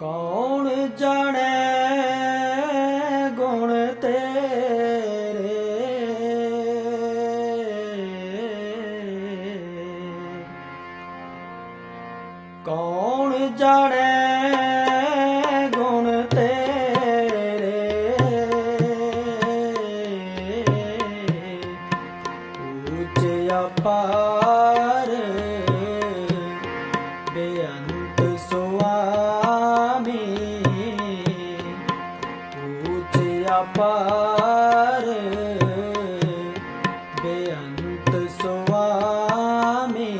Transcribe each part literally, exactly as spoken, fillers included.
ਕੌਣ ਜਾਣੇ ਗੁਣ ਤੇਰੇ, ਕੌਣ ਜਾਣੇ ਗੁਣ ਤੇਰੇ, ਉੱਚ ਅਪਾਰ ਬੇਅੰਤ ਸੁਆਮੀ, ਉੱਚ ਅਪਾਰ ਬੇਅੰਤ ਸੁਆਮੀ,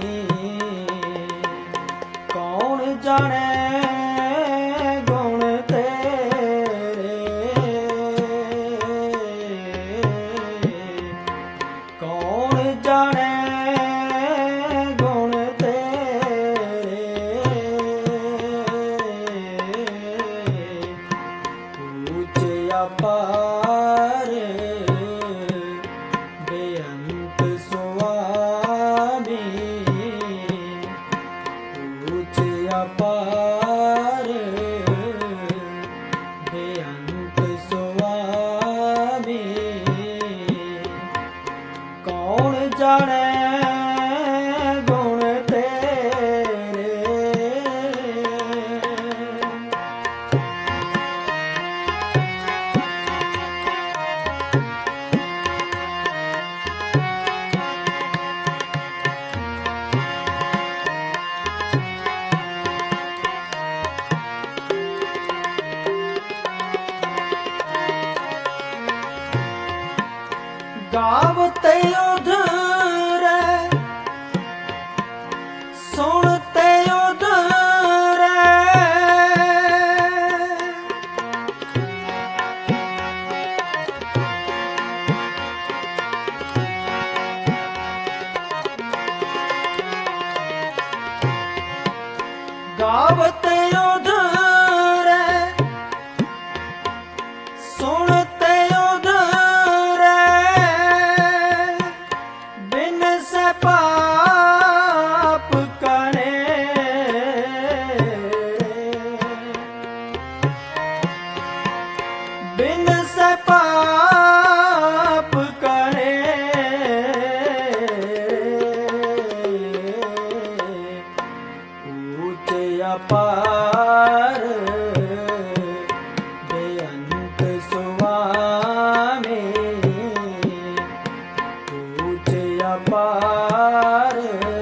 ਕੌਣ ਜਾਣੇ ਗੁਣ ਤੇਰੇ, ਕੌਣ ਜਾਣੇ ਗੁਣ ਤੇਰੇ, ਉੱਚ ਅਪਾਰ ਬੇਅੰਤ ਸੁਆਮੀ, ਉੱਚ ਅਪਾਰ ਬੇਅੰਤ ਸੁਆਮੀ, ਕੌਣ ਜਾਣੇ ਗੁਣ ਤੇਰੇ। ਗਾਵਤੇ ਉਧਰੇ ਸੁਣਤੇ ਉਧਰੇ, ਗਾਵਤੇ ਉਧਰੇ ਸੁਣਤੇ ਉਧਰੇ, ਬਿਨ ਸੇ ਪਾਪ ਕਰੇ, ਬਿਨ ਸੇ ਪਾਪ ਕਰੇ, ਉੱਚ ਅਪਾਰ ਬੇਅੰਤ ਸੁਆਮੀ, ਉੱਚ ਅਪਾਰ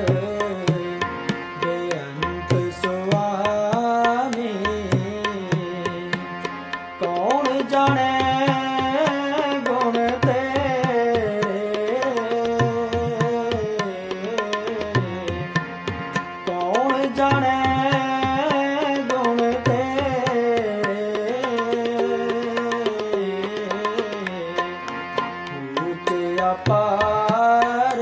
ਬੇਅੰਤ ਸੁਆਮੀ, ਕੌਣ ਜਾਣੇ ਗੁਣ ਤੇਰੇ, ਕੌਣ ਜਾਣੇ ਗੁਣ ਤੇਰੇ, ਉੱਚ ਅਪਾਰ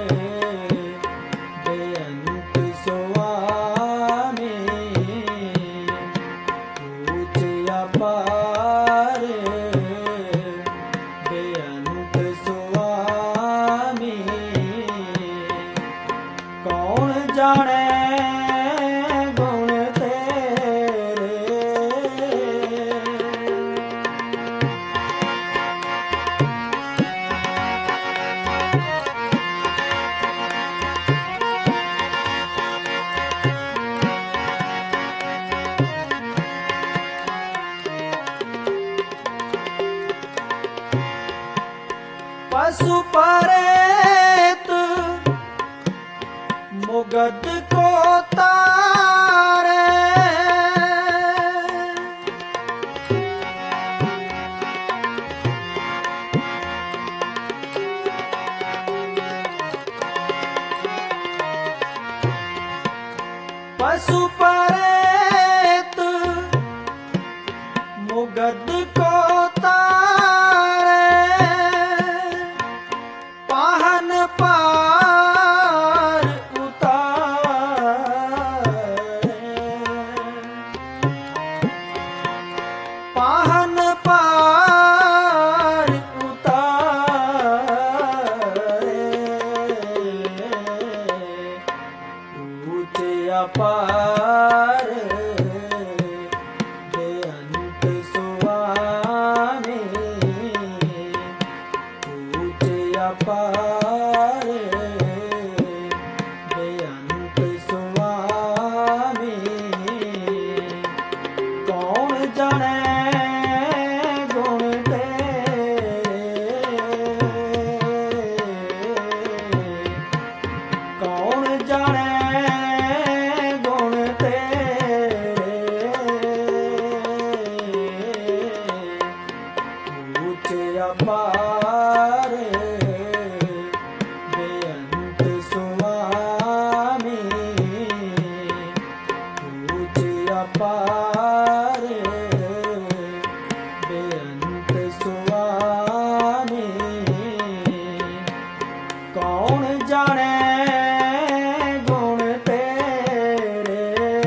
ਬੇਅੰਤ ਸੁਆਮੀ, ਉੱਚ ਅਪਾਰ ਬੇਅੰਤ ਸੁਆਮੀ, ਕੌਣ ਜਾਣੇ ਗੁਣ ਤੇਰੇ। पशु परेत मुगद को तारे, पशु परेत मुगद को तारे, पाहन पार उतारे, पाहन पार उतारे, ਉੱਚ ਅਪਾਰ ਅਪਾਰ ਬੇਅੰਤ ਸੁਆਮੀ ਕੌਣ ਜਾਣੇ ਗੁਣ ਤੇਰੇ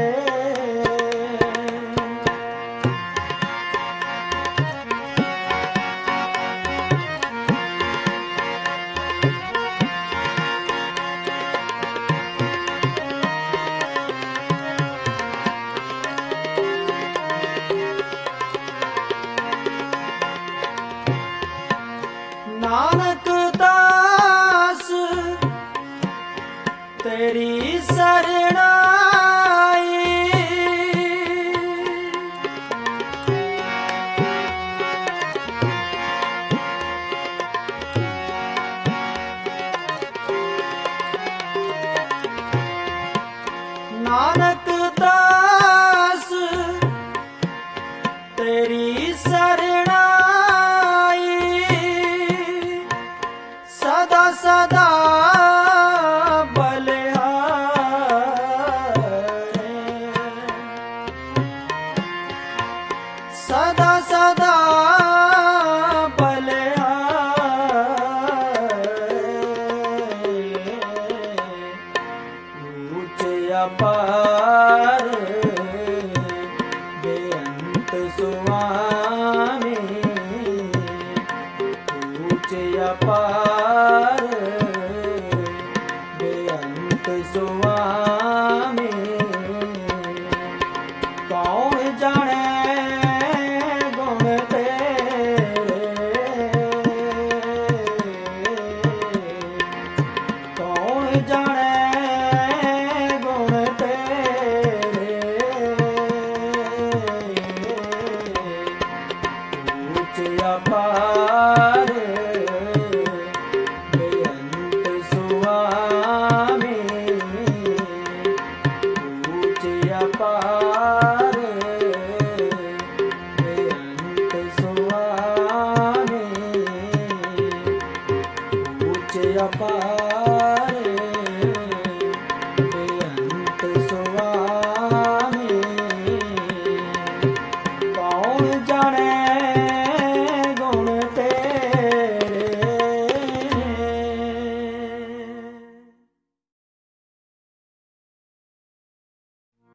ਨਾਨਕ ਦਾਸ ਤੇਰੀ ਸਰਣਾਈ ਨਾਨਕ ਦਾਸ ਤੇਰੀ ਸਰਣਾਈ ਸਦਾ ਸਦਾ ਬਲਿਹਾਰੇ ਸਦਾ ਸਦਾ ਬਲਿਹਾਰੇ ਉੱਚ ਅਪਾਰ ਬੇਅੰਤ ਸੁਆਮੀ ਉੱਚ ਅਪਾਰ ਬੇਅੰਤ ਸੁਆਮੀ ਕੌਣ ਜਾਣੇ ਗੁਣ ਤੇਰੇ ਕੌਣ ਜਾਣੇ ਗੁਣ ਤੇਰੇ ਉੱਚ ਅਪਾਰ ਬੇਅੰਤ ਸੁਆਮੀ ਉੱਚ ਅਪਾਰ ਬੇਅੰਤ ਸੁਆਮੀ ਉੱਚ ਅਪਾਰ